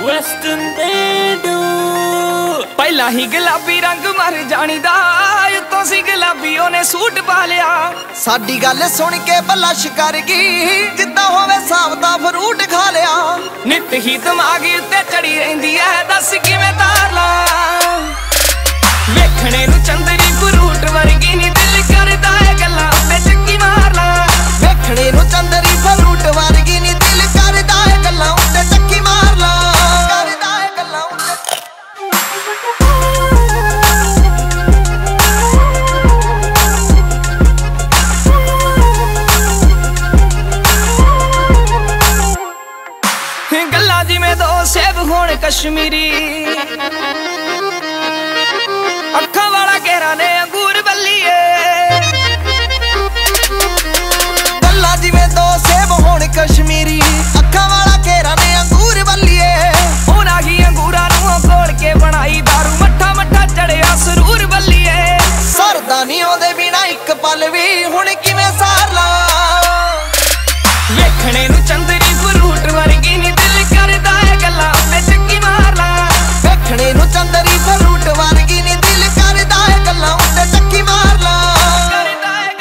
Western they do ਪਹਿਲਾਂ ਹੀ ਗੁਲਾਬੀ ਰੰਗ ਮਰ ਜਾਣੀਦਾ ਉਤੋਂ ਸੀ ਗੁਲਾਬੀ ਉਹਨੇ ਸੂਟ ਪਾ ਲਿਆ ਸਾਡੀ ਗੱਲ ਸੁਣ ਕੇ ਬਲਸ਼ ਕਰ ਗਈ ਜਿੱਦਾਂ ਹੋਵੇ ਸਾਵਤਾ ਫਰੂਟ ਖਾ ਲਿਆ ਨਿੱਤ ਹੀ ਦਿਮਾਗ ਉੱਤੇ ਚੜੀ ਰਹਿੰਦੀ ਐ ਦੱਸ ਕਿਵੇਂ ਤਾਰ ਲਾ ਵੇਖਣੇ ਨੂੰ ਚੰਦਰੀ ਫਰੂਟ ਵਰਗੀ ਨੀ ਦਿਲ ਕਰਦਾ ਏ ਗੱਲਾਂ ਉੱਤੇ ਚੱਕੀ ਮਾਰ ਲਾ ਵੇਖਣੇ ਨੂੰ ਚੰਦਰੀ ਫਰੂਟ ਵਰਗੀ ਨੀ ਦਿਲ ਕਰਦਾ ਏ ਗੱਲਾਂ ਉੱਤੇ ਚੱਕੀ ਮਾਰ ਲਾ ਕਰਦਾ ਏ ਗੱਲਾਂ ਉੱਤੇ ਗੱਲਾਂ ਜਿਵੇਂ ਦੋ ਸੇਬ ਹੋਣ ਕਸ਼ਮੀਰੀ ਅੱਖਾਂ ਵਾਲਾ ਘੇਰਾ ਨੇ ਅੰਗੂਰ ਬੱਲੀਏ ਗੱਲਾਂ ਜਿਵੇਂ ਦੋ ਸੇਬ ਹੋਣ ਕਸ਼ਮੀਰੀ ਅੱਖਾਂ ਵਾਲਾ ਘੇਰਾ ਨੇ ਅੰਗੂਰ ਬੱਲੀਏ ਉਹਨਾਂ ਹੀ ਅੰਗੂਰਾਂ ਨੂੰ ਘੋਲ ਕੇ ਬਣਾਈ ਦਾਰੂ ਮੱਠਾ ਮੱਠਾ ਚੜਿਆ ਸਰੂਰ ਬੱਲੀਏ ਸਰਦਾ ਨਹੀਂ ਉਹਦੇ ਬਿਨਾ ਇੱਕ ਪਲ ਵੀ ਹੁਣ ਕਿਵੇਂ ਸਾਰ ਲਾ ਵੇਖਣੇ ਨੂੰ ਚੰਦਰੀ ਫਰੂਟ ਵਰਗੀ ਨੀ ਦਿਲ ਕਰਦਾ ਏ ਗੱਲਾਂ ਉੱਤੇ ਚੱਕੀ ਮਾਰ ਲਾ ਵੇਖਣੇ ਨੂੰ ਚੰਦਰੀ ਫਰੂਟ ਵਰਗੀ ਨੀ ਦਿਲ ਕਰਦਾ ਏ ਗੱਲਾਂ ਉੱਤੇ ਚੱਕੀ ਮਾਰ ਲਾ ਕਰਦਾ ਏ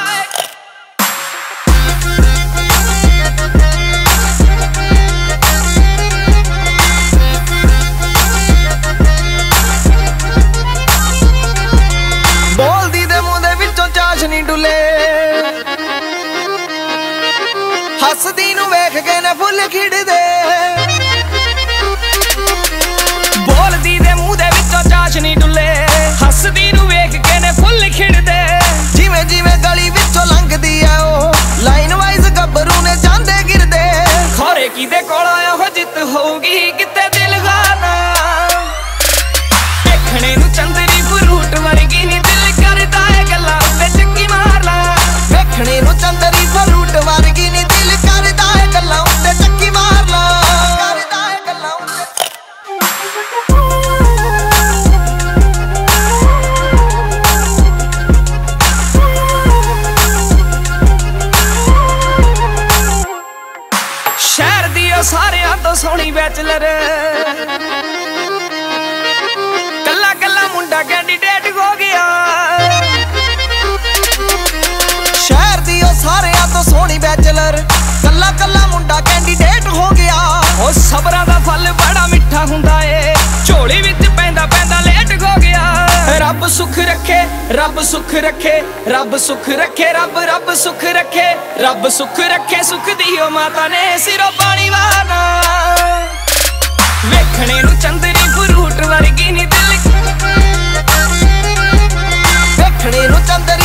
ਬੋਲਦੀ ਦੇ ਮੂੰਹ ਦੇ ਵਿੱਚੋਂ ਚਾਸ਼ਨੀ ਡੁੱਲੇ ਹੱਸਦੀ ਨੂੰ ਵੇਖ ਕੇ ਨੇ ਫੁੱਲ ਖਿੜਦੇ ਬੋਲਦੀ ਦੇ ਮੂੰਹ ਦੇ ਵਿੱਚੋਂ ਚਾਸ਼ਨੀ ਡੁੱਲੇ ਹੱਸਦੀ ਨੂੰ ਵੇਖ ਕੇ ਨੇ ਫੁੱਲ ਖਿੜਦੇ ਜਿਵੇਂ ਜਿਵੇਂ ਗਲੀ ਵਿੱਚੋਂ ਲੰਘਦੀ ਆ ਉਹ ਲਾਈਨ ਵਾਈਜ਼ ਗੱਭਰੂ ਨੇ ਜਾਂਦੇ ਗਿਰਦੇ ਖੋਰੇ ਕਿਦੇ ਕੋਲ ਇਹੋ ਜਿੱਤ ਹੋਊਗੀ ਕਿਤੇ ਦਿਲ ਗਾਣਾ ਵੇਖਣੇ ਨੂੰ ਚੰਦਰੀ ਫਰੂਟ ਵਰਗੀ ਨੀ ਦਿਲ ਕਰਦਾ ਏ ਗੱਲਾਂ ਉੱਤੇ ਚੱਕੀ ਮਾਰ ਲਾ ਵੇਖਣੇ ਨੂੰ ਚੰਦਰੀ ਫਰੂਟ ਵਰਗੀ ਨੀ ਦਿਲ ਕਰਦਾ ਏ ਗੱਲਾਂ ਉੱਤੇ ਚੱਕੀ ਮਾਰ ਲਾ ਕਰਦਾ ਏ ਗੱਲਾਂ ਉੱਤੇ ਸ਼ਹਿਰ ਦੀ ਉਹ ਸਾਰਿਆਂ ਤੋਂ ਸੋਹਣੀ ਬੈਚਲਰ ਕੱਲਾ ਕੱਲਾ ਮੁੰਡਾ ਕੈਂਡੀਡੇਟ ਹੋ ਗਿਆ ਸ਼ਹਿਰ ਦੀ ਉਹ ਸਾਰਿਆਂ ਤੋਂ ਸੋਹਣੀ ਬੈਚਲਰ ਕੱਲਾ ਕੱਲਾ ਮੁੰਡਾ ਕੈਂਡੀਡੇਟ ਹੋ ਗਿਆ ਉਹ ਸਬਰਾਂ ਦਾ ਫਲ ਬੜਾ ਮਿੱਠਾ ਹੁੰਦਾ ਏ ਝੋਲੀ ਵਿੱਚ ਪੈਂਦਾ ਪੈਂਦਾ ਲੇਟ ਹੋ ਗਿਆ ਰੱਬ ਸੁੱਖ ਰੱਖੇ ਰੱਬ ਸੁੱਖ ਰੱਖੇ ਰੱਬ ਸੁੱਖ ਰੱਖੇ ਰੱਬ ਰੱਬ ਸੁੱਖ ਰੱਖੇ ਰੱਬ ਸੁੱਖ ਰੱਖੇ ਸੁੱਖ ਦੀ ਉਹ ਮਾਤਾ ਨੇ ਸਿਰੋਂ ਪਾਣੀ ਵਾਰਨਾ ਵੇਖਣੇ ਨੂੰ ਚੰਦਰੀ ਫਰੂਟ ਵਰਗੀ ਨੀ ਦਿਲ ਵੇਖਣੇ ਨੂੰ ਚੰਦਰੀ